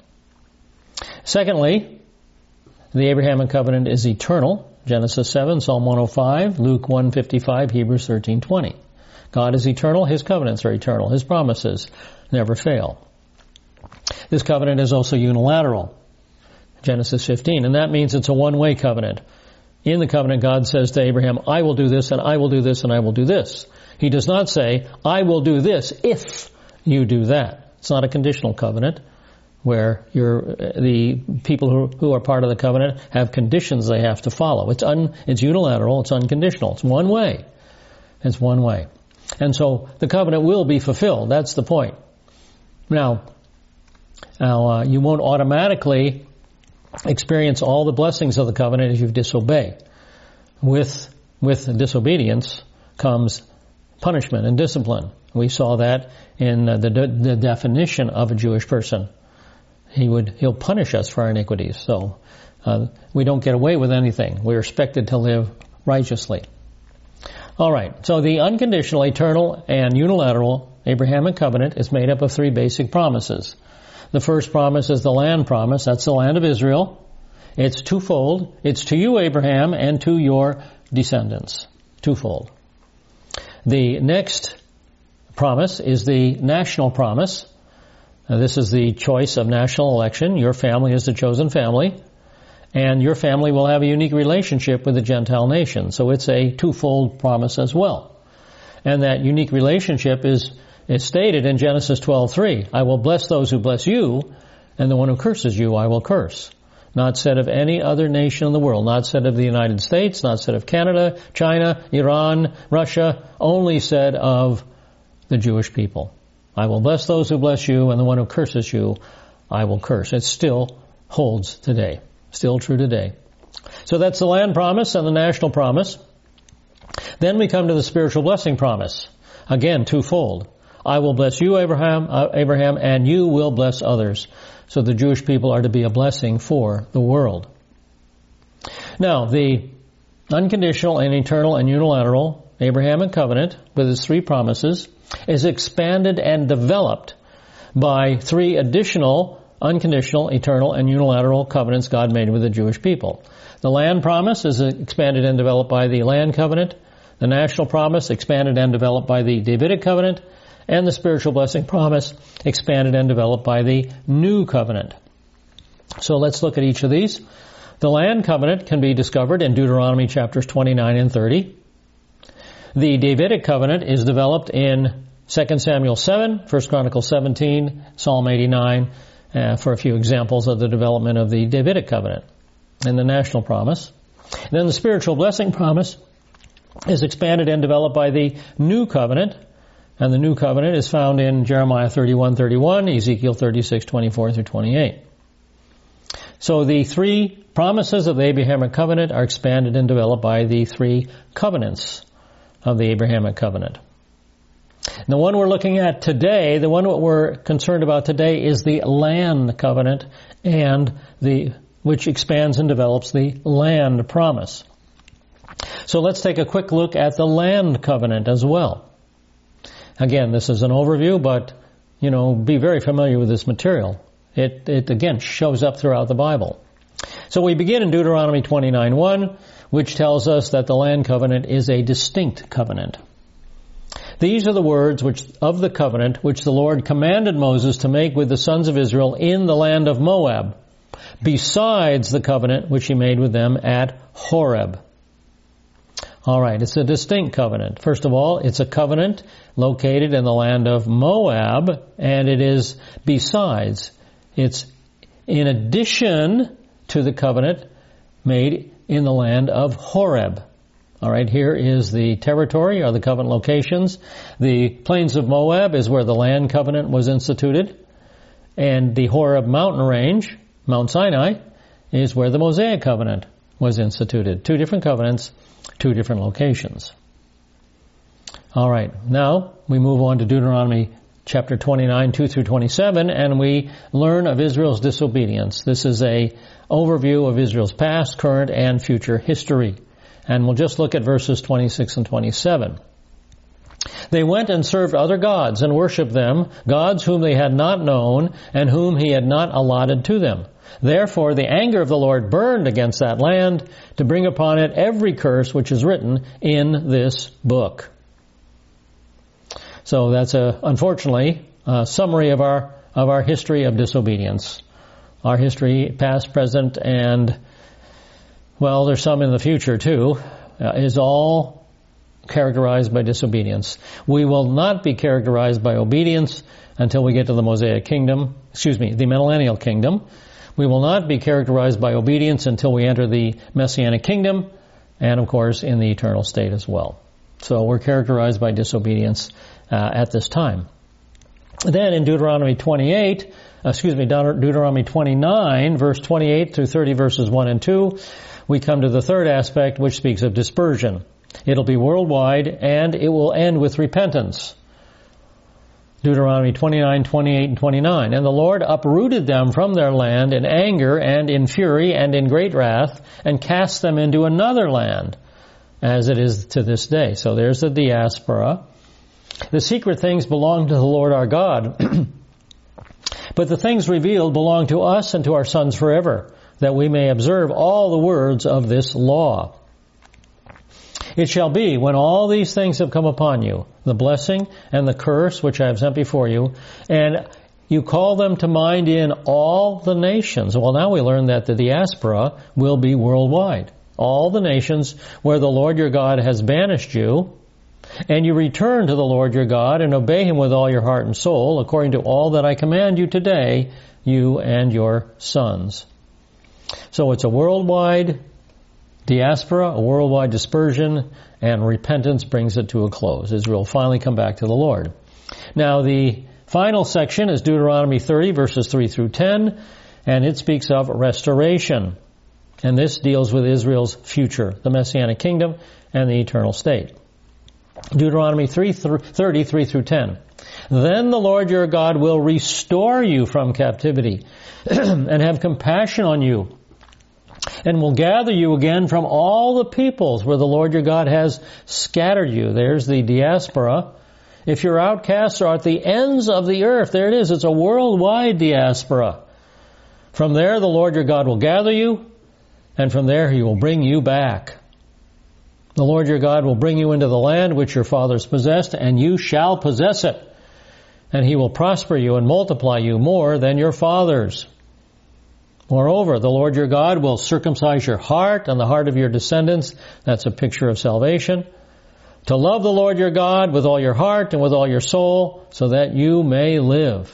Secondly, the Abrahamic covenant is eternal. Genesis seven, Psalm one oh five, Luke one fifty-five, Hebrews thirteen twenty. God is eternal. His covenants are eternal. His promises never fail. This covenant is also unilateral. Genesis fifteen, and that means it's a one-way covenant. In the covenant, God says to Abraham, I will do this, and I will do this, and I will do this. He does not say, I will do this if you do that. It's not a conditional covenant, where you're, the people who, who are part of the covenant have conditions they have to follow. It's un, it's unilateral, it's unconditional. It's one way. It's one way. And so the covenant will be fulfilled. That's the point. Now, now uh, you won't automatically experience all the blessings of the covenant if you disobey. With, with disobedience comes punishment and discipline. We saw that in uh, the, the definition of a Jewish person. He would, he'll punish us for our iniquities. So, uh, we don't get away with anything. We're expected to live righteously. All right, so the unconditional, eternal, and unilateral Abrahamic covenant is made up of three basic promises. The first promise is the land promise. That's the land of Israel. It's twofold. It's to you, Abraham, and to your descendants. Twofold. The next promise is the national promise. Now, this is the choice of national election. Your family is the chosen family. And your family will have a unique relationship with the Gentile nation. So it's a twofold promise as well. And that unique relationship is, is stated in Genesis twelve three. I will bless those who bless you, and the one who curses you I will curse. Not said of any other nation in the world. Not said of the United States, not said of Canada, China, Iran, Russia. Only said of the Jewish people. I will bless those who bless you, and the one who curses you I will curse. It still holds today. Still true today. So that's the land promise and the national promise. Then we come to the spiritual blessing promise. Again, twofold. I will bless you, Abraham, uh, Abraham, and you will bless others. So the Jewish people are to be a blessing for the world. Now, the unconditional and eternal and unilateral Abrahamic covenant with its three promises is expanded and developed by three additional unconditional, eternal, and unilateral covenants God made with the Jewish people. The land promise is expanded and developed by the land covenant. The national promise expanded and developed by the Davidic covenant. And the spiritual blessing promise expanded and developed by the new covenant. So let's look at each of these. The land covenant can be discovered in Deuteronomy chapters twenty-nine and thirty. The Davidic covenant is developed in Second Samuel seven, First Chronicles seventeen, Psalm eighty-nine, Uh, for a few examples of the development of the Davidic covenant and the national promise. And then the spiritual blessing promise is expanded and developed by the new covenant, and the new covenant is found in Jeremiah thirty-one thirty-one, Ezekiel thirty-six twenty-four through twenty-eight. So the three promises of the Abrahamic covenant are expanded and developed by the three covenants of the Abrahamic covenant. The one we're looking at today, the one we're concerned about today, is the land covenant, and the which expands and develops the land promise. So let's take a quick look at the land covenant as well. Again, this is an overview, but you know, be very familiar with this material. It it again shows up throughout the Bible. So we begin in Deuteronomy twenty-nine one, which tells us that the land covenant is a distinct covenant. These are the words which of the covenant which the Lord commanded Moses to make with the sons of Israel in the land of Moab, besides the covenant which he made with them at Horeb. All right, it's a distinct covenant. First of all, it's a covenant located in the land of Moab, and it is besides. It's in addition to the covenant made in the land of Horeb. All right, here is the territory, or the covenant locations. The plains of Moab is where the land covenant was instituted, and the Horeb mountain range, Mount Sinai, is where the Mosaic covenant was instituted. Two different covenants, two different locations. All right, now we move on to Deuteronomy chapter twenty-nine, two through twenty-seven, and we learn of Israel's disobedience. This is a overview of Israel's past, current, and future history. And we'll just look at verses twenty-six and twenty-seven. They went and served other gods and worshipped them, gods whom they had not known and whom he had not allotted to them. Therefore the anger of the Lord burned against that land to bring upon it every curse which is written in this book. So that's a, unfortunately, a summary of our of our history of disobedience. Our history, past, present, and well, there's some in the future too, uh, is all characterized by disobedience. We will not be characterized by obedience until we get to the Mosaic kingdom, excuse me, the millennial kingdom. We will not be characterized by obedience until we enter the Messianic kingdom, and of course in the eternal state as well. So we're characterized by disobedience uh, at this time. Then in Deuteronomy twenty-eight, uh, excuse me, Deuteronomy twenty-nine, verse twenty-eight through thirty, verses one and two, we come to the third aspect, which speaks of dispersion. It'll be worldwide, and it will end with repentance. Deuteronomy twenty-nine, twenty-eight, and twenty-nine. And the Lord uprooted them from their land in anger and in fury and in great wrath, and cast them into another land, as it is to this day. So there's the diaspora. The secret things belong to the Lord our God, but the things revealed belong to us and to our sons forever, that we may observe all the words of this law. It shall be, when all these things have come upon you, the blessing and the curse which I have sent before you, and you call them to mind in all the nations. Well, now we learn that the diaspora will be worldwide. All the nations where the Lord your God has banished you, and you return to the Lord your God and obey Him with all your heart and soul, according to all that I command you today, you and your sons. So it's a worldwide diaspora, a worldwide dispersion, and repentance brings it to a close. Israel will finally come back to the Lord. Now the final section is Deuteronomy thirty, verses three through ten, and it speaks of restoration. And this deals with Israel's future, the Messianic kingdom, and the eternal state. Deuteronomy thirty, three through ten. Then the Lord your God will restore you from captivity and have compassion on you, and will gather you again from all the peoples where the Lord your God has scattered you. There's the diaspora. If your outcasts are at the ends of the earth, there it is. It's a worldwide diaspora. From there the Lord your God will gather you, and from there He will bring you back. The Lord your God will bring you into the land which your fathers possessed, and you shall possess it. And He will prosper you and multiply you more than your fathers. Moreover, the Lord your God will circumcise your heart and the heart of your descendants. That's a picture of salvation. To love the Lord your God with all your heart and with all your soul, so that you may live.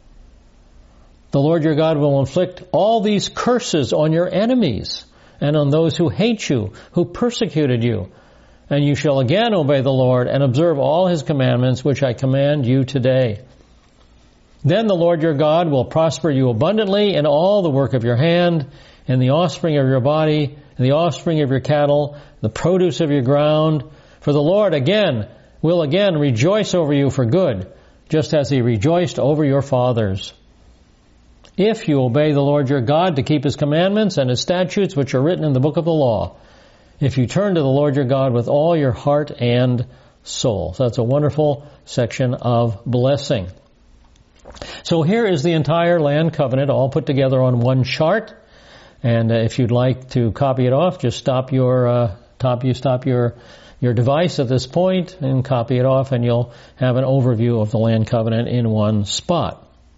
The Lord your God will inflict all these curses on your enemies and on those who hate you, who persecuted you. And you shall again obey the Lord and observe all His commandments, which I command you today. Then the Lord your God will prosper you abundantly in all the work of your hand, in the offspring of your body, in the offspring of your cattle, the produce of your ground. For the Lord again will again rejoice over you for good, just as He rejoiced over your fathers. If you obey the Lord your God to keep His commandments and His statutes which are written in the book of the law, if you turn to the Lord your God with all your heart and soul. So that's a wonderful section of blessing. So here is the entire land covenant all put together on one chart. And uh, if you'd like to copy it off, just stop your uh, top you stop your your device at this point and copy it off, and you'll have an overview of the land covenant in one spot.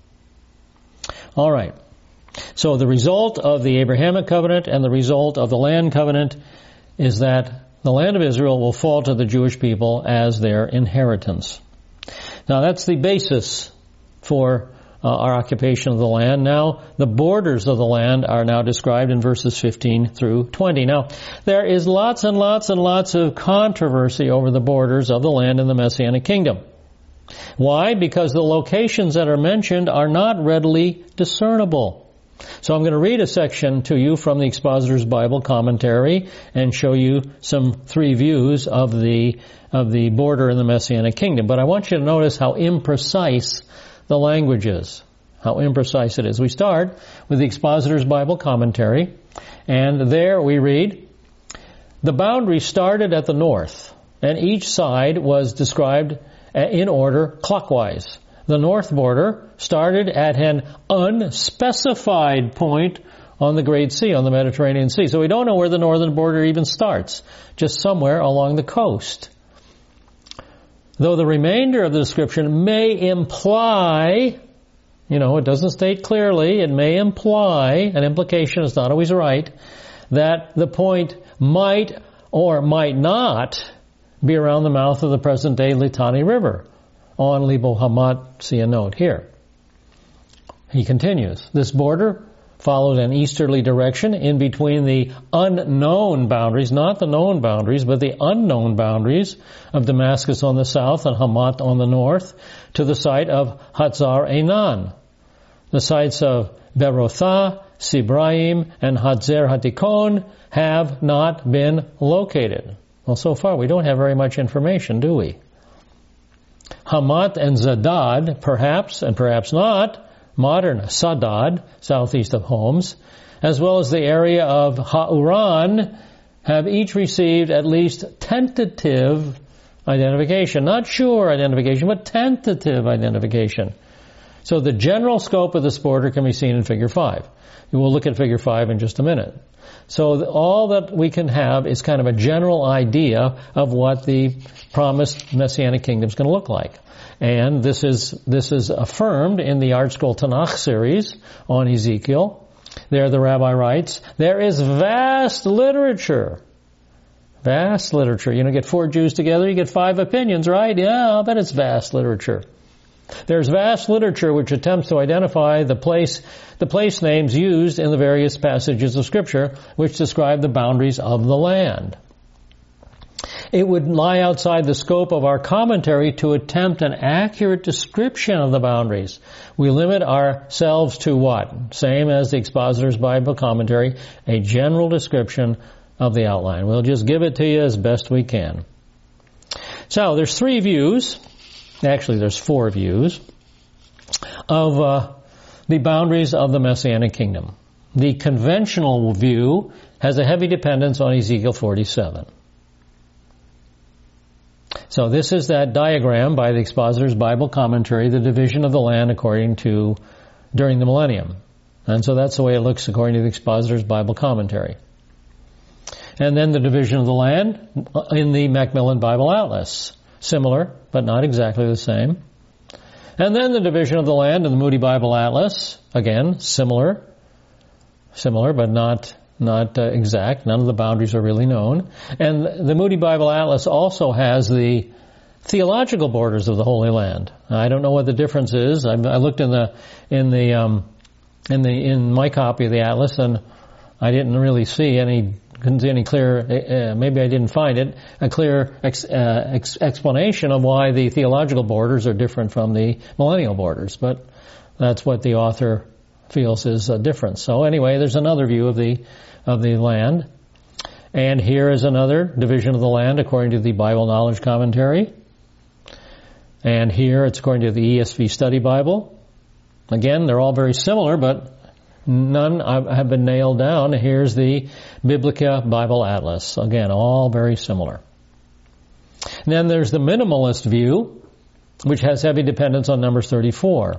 All right. So the result of the Abrahamic covenant and the result of the land covenant is that the land of Israel will fall to the Jewish people as their inheritance. Now that's the basis for uh, our occupation of the land. Now the borders of the land are now described in verses fifteen through twenty. Now there is lots and lots and lots of controversy over the borders of the land in the Messianic kingdom. Why? Because the locations that are mentioned are not readily discernible. So I'm going to read a section to you from the Expositor's Bible Commentary and show you some three views of the of the border in the Messianic kingdom. But I want you to notice how imprecise the language is, how imprecise it is. We start with the Expositor's Bible Commentary, and there we read, the boundary started at the north, and each side was described in order clockwise. The north border started at an unspecified point on the Great Sea, on the Mediterranean Sea. So we don't know where the northern border even starts, just somewhere along the coast. Though the remainder of the description may imply, you know, it doesn't state clearly, it may imply, an implication is not always right, that the point might or might not be around the mouth of the present-day Litani River on Lebo Hamat. See a note here. He continues, this border followed an easterly direction in between the unknown boundaries, not the known boundaries, but the unknown boundaries of Damascus on the south and Hamat on the north, to the site of Hatzar Einan. The sites of Berothah, Sibraim, and Hatzer Hatikon have not been located. Well, so far we don't have very much information, do we? Hamat and Zadad, perhaps and perhaps not, modern Sadad, southeast of Homs, as well as the area of Hauran have each received at least tentative identification. Not sure identification, but tentative identification. So the general scope of this border can be seen in Figure five. We'll look at Figure five in just a minute. So all that we can have is kind of a general idea of what the promised Messianic kingdom is going to look like. And this is this is affirmed in the ArtScroll Tanakh series on Ezekiel. There the rabbi writes, there is vast literature. Vast literature. You know, get four Jews together, you get five opinions, right? Yeah, I'll bet it's vast literature. There's vast literature which attempts to identify the place, the place names used in the various passages of Scripture which describe the boundaries of the land. It would lie outside the scope of our commentary to attempt an accurate description of the boundaries. We limit ourselves to what? Same as the Expositor's Bible Commentary, a general description of the outline. We'll just give it to you as best we can. So there's three views. Actually, there's four views of uh, the boundaries of the Messianic kingdom. The conventional view has a heavy dependence on Ezekiel forty-seven. So this is that diagram by the Expositor's Bible Commentary, the division of the land according to, during the millennium. And so that's the way it looks according to the Expositor's Bible Commentary. And then the division of the land in the Macmillan Bible Atlas. Similar, but not exactly the same. And then the division of the land in the Moody Bible Atlas. Again, similar. Similar, but not not uh, exact. None of the boundaries are really known. And the Moody Bible Atlas also has the theological borders of the Holy Land. I don't know what the difference is. I, I looked in the in the um, in the in my copy of the Atlas, and I didn't really see any. Couldn't see any clear, uh, maybe I didn't find it, a clear ex, uh, ex, explanation of why the theological borders are different from the millennial borders. But that's what the author feels is a difference. So anyway, there's another view of the of the land. And here is another division of the land according to the Bible Knowledge Commentary. And here it's according to the E S V Study Bible. Again, they're all very similar, but none have been nailed down. Here's the Biblica Bible Atlas. Again, all very similar. And then there's the minimalist view, which has heavy dependence on Numbers thirty-four.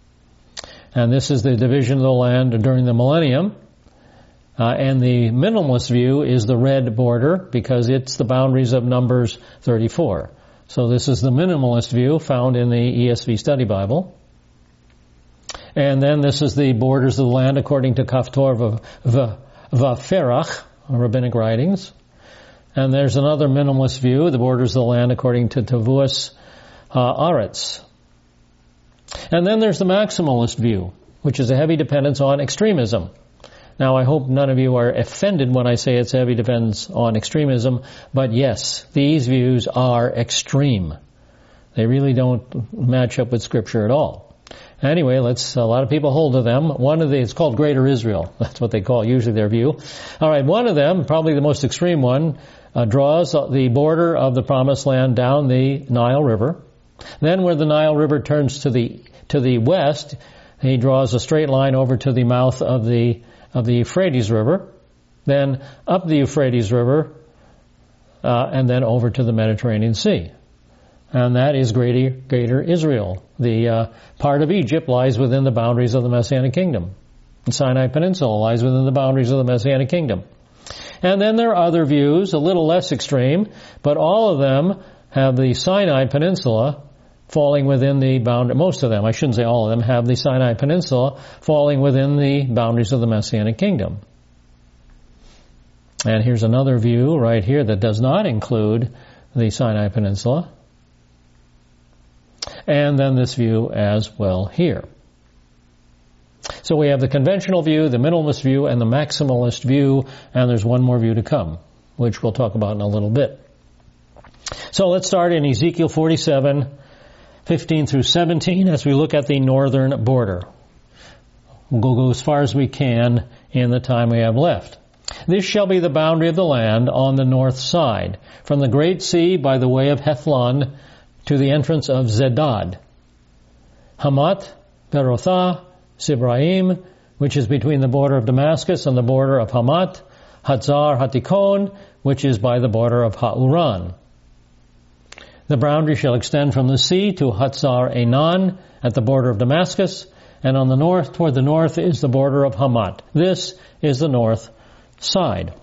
And this is the division of the land during the millennium. Uh, and the minimalist view is the red border because it's the boundaries of Numbers thirty-four. So this is the minimalist view found in the E S V Study Bible. And then this is the borders of the land according to Kaftor Vaferach, rabbinic writings. And there's another minimalist view, the borders of the land according to Tavuas Haaretz. And then there's the maximalist view, which is a heavy dependence on extremism. Now, I hope none of you are offended when I say it's heavy dependence on extremism, but yes, these views are extreme. They really don't match up with Scripture at all. Anyway, let's, a lot of people hold to them. One of the, it's called Greater Israel. That's what they call usually their view. All right, one of them, probably the most extreme one, uh, draws the border of the Promised Land down the Nile River. Then where the Nile River turns to the, to the west, he draws a straight line over to the mouth of the, of the Euphrates River. Then up the Euphrates River, uh, and then over to the Mediterranean Sea. And that is Greater, Greater Israel. The uh, part of Egypt lies within the boundaries of the Messianic kingdom. The Sinai Peninsula lies within the boundaries of the Messianic kingdom. And then there are other views, a little less extreme, but all of them have the Sinai Peninsula falling within the boundary. Most of them, I shouldn't say all of them, have the Sinai Peninsula falling within the boundaries of the Messianic kingdom. And here's another view right here that does not include the Sinai Peninsula. And then this view as well here. So we have the conventional view, the minimalist view, and the maximalist view, and there's one more view to come, which we'll talk about in a little bit. So let's start in Ezekiel forty-seven, fifteen through seventeen, as we look at the northern border. We'll go as far as we can in the time we have left. This shall be the boundary of the land on the north side, from the great sea by the way of Hethlon to the entrance of Zedad. Hamat, Berothah, Sibraim, which is between the border of Damascus and the border of Hamat, Hatzar Hatikon, which is by the border of Ha'uran. The boundary shall extend from the sea to Hatzar Enan at the border of Damascus, and on the north, toward the north, is the border of Hamat. This is the north side.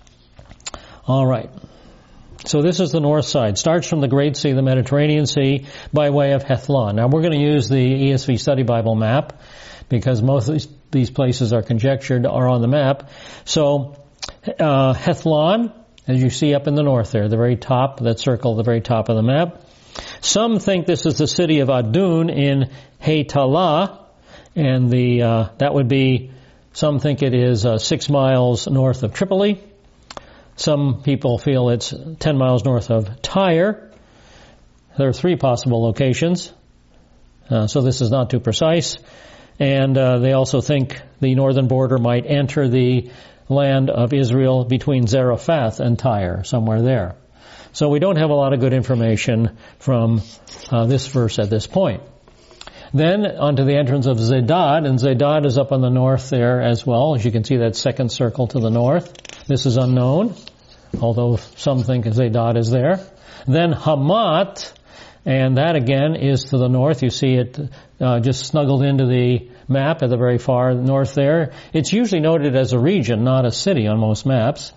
All right. So this is the north side. Starts from the Great Sea, the Mediterranean Sea, by way of Hethlon. Now we're going to use the E S V Study Bible map because most of these, these places are conjectured are on the map. So uh, Hethlon, as you see up in the north there, the very top, that circle, the very top of the map. Some think this is the city of Adun in Haytalah, and the uh, that would be, some think it is uh, six miles north of Tripoli. Some people feel it's ten miles north of Tyre. There are three possible locations, uh, so this is not too precise. And uh, they also think the northern border might enter the land of Israel between Zarephath and Tyre, somewhere there. So we don't have a lot of good information from uh, this verse at this point. Then onto the entrance of Zedad, and Zedad is up on the north there as well. As you can see, that second circle to the north. This is unknown, although some think Zedad is there. Then Hamat, and that again is to the north. You see it uh, just snuggled into the map at the very far north there. It's usually noted as a region, not a city on most maps.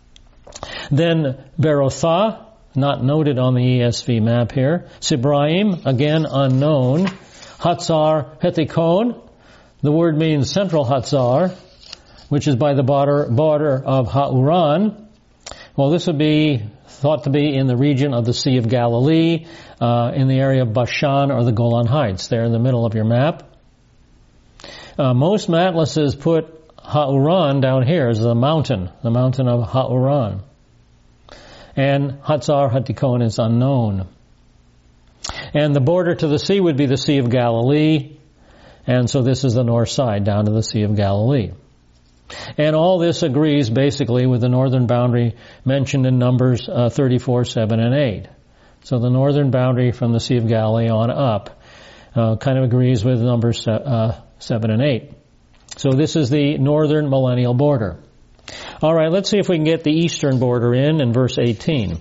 Then Berothah, not noted on the E S V map here. Sibraim, again unknown. Hatzar Hetikon, the word means central Hatzar, which is by the border, border of Ha'uran. Well, this would be thought to be in the region of the Sea of Galilee, uh, in the area of Bashan or the Golan Heights, there in the middle of your map. Uh, most atlases put Ha'uran down here as the mountain, the mountain of Ha'uran. And Hatzar Hatikon is unknown. And the border to the sea would be the Sea of Galilee, and so this is the north side down to the Sea of Galilee. And all this agrees basically with the northern boundary mentioned in Numbers uh, thirty-four, seven, and eight. So the northern boundary from the Sea of Galilee on up uh, kind of agrees with Numbers uh, seven and eight. So this is the northern millennial border. All right, let's see if we can get the eastern border in in verse eighteen.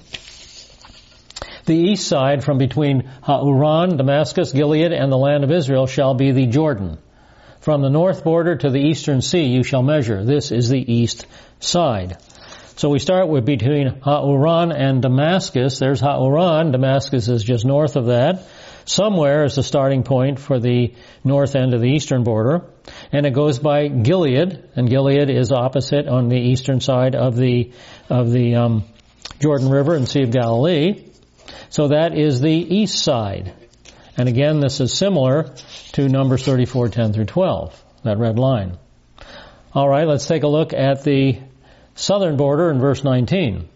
The east side from between Ha'uran, Damascus, Gilead, and the land of Israel shall be the Jordan. From the north border to the eastern sea you shall measure. This is the east side. So we start with between Ha'uran and Damascus. There's Ha'uran. Damascus is just north of that. Somewhere is the starting point for the north end of the eastern border. And it goes by Gilead, and Gilead is opposite on the eastern side of the of the um, Jordan River and Sea of Galilee. So that is the east side. And again, this is similar to Numbers thirty-four, ten through twelve, that red line. All right, let's take a look at the southern border in verse nineteen.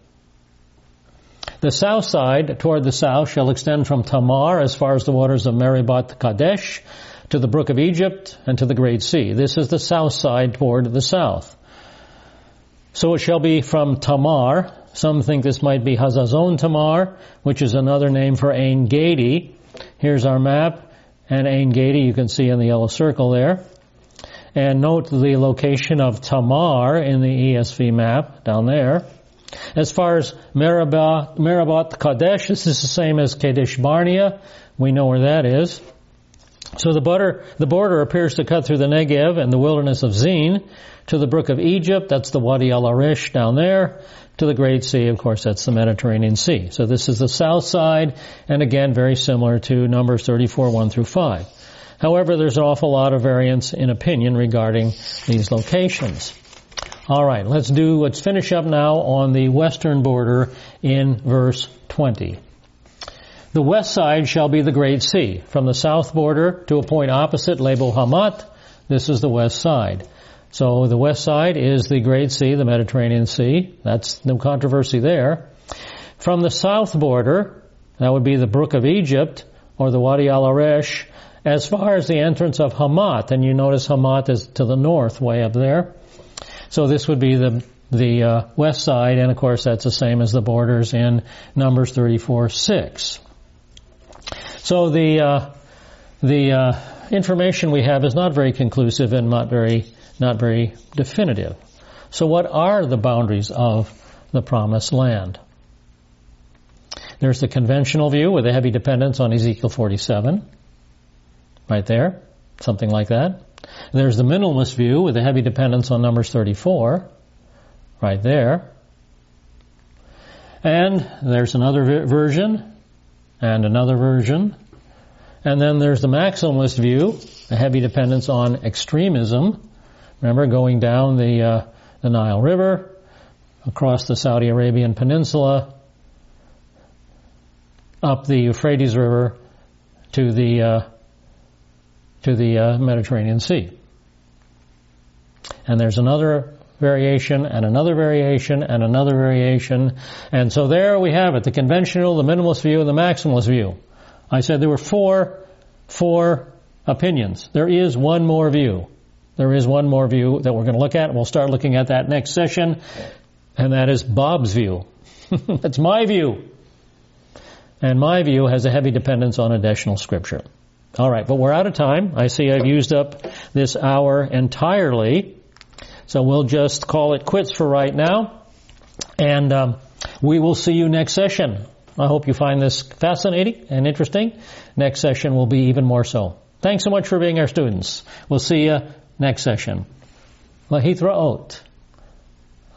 The south side toward the south shall extend from Tamar as far as the waters of Meribah Kadesh to the brook of Egypt and to the Great Sea. This is the south side toward the south. So it shall be from Tamar. Some think this might be Hazazon Tamar, which is another name for Ein Gedi. Here's our map, and Ein Gedi you can see in the yellow circle there. And note the location of Tamar in the E S V map down there. As far as Meribah, Meribah Kadesh, this is the same as Kadesh Barnea. We know where that is. So the border, the border appears to cut through the Negev and the wilderness of Zin to the brook of Egypt. That's the Wadi al-Arish down there. To the Great Sea, of course, that's the Mediterranean Sea. So this is the south side, and again, very similar to Numbers thirty-four, one through five. However, there's an awful lot of variance in opinion regarding these locations. All right, let's do, let's finish up now on the western border in verse twenty. The west side shall be the Great Sea. From the south border to a point opposite Lebo Hamat, this is the west side. So the west side is the Great Sea, the Mediterranean Sea. That's no controversy there. From the south border, that would be the brook of Egypt, or the Wadi al-Arish, as far as the entrance of Hamat. And you notice Hamat is to the north, way up there. So this would be the the uh, west side, and of course that's the same as the borders in Numbers thirty-four, six. So the uh, the uh, information we have is not very conclusive and not very not very definitive. So what are the boundaries of the promised land? There's the conventional view with a heavy dependence on Ezekiel forty-seven. Right there. Something like that. There's the minimalist view with a heavy dependence on Numbers thirty-four. Right there. And there's another ver- version. And another version. And then there's the maximalist view, a heavy dependence on extremism. Remember, going down the, uh, the Nile River, across the Saudi Arabian Peninsula, up the Euphrates River to the uh, to the uh, Mediterranean Sea. And there's another variation, and another variation, and another variation. And so there we have it, the conventional, the minimalist view, and the maximalist view. I said there were four, four opinions. There is one more view. There is one more view that we're going to look at, and we'll start looking at that next session, and that is Bob's view. That's my view. And my view has a heavy dependence on additional scripture. All right, but we're out of time. I see I've used up this hour entirely, so we'll just call it quits for right now, and um, we will see you next session. I hope you find this fascinating and interesting. Next session will be even more so. Thanks so much for being our students. We'll see you next session. Lahithraot.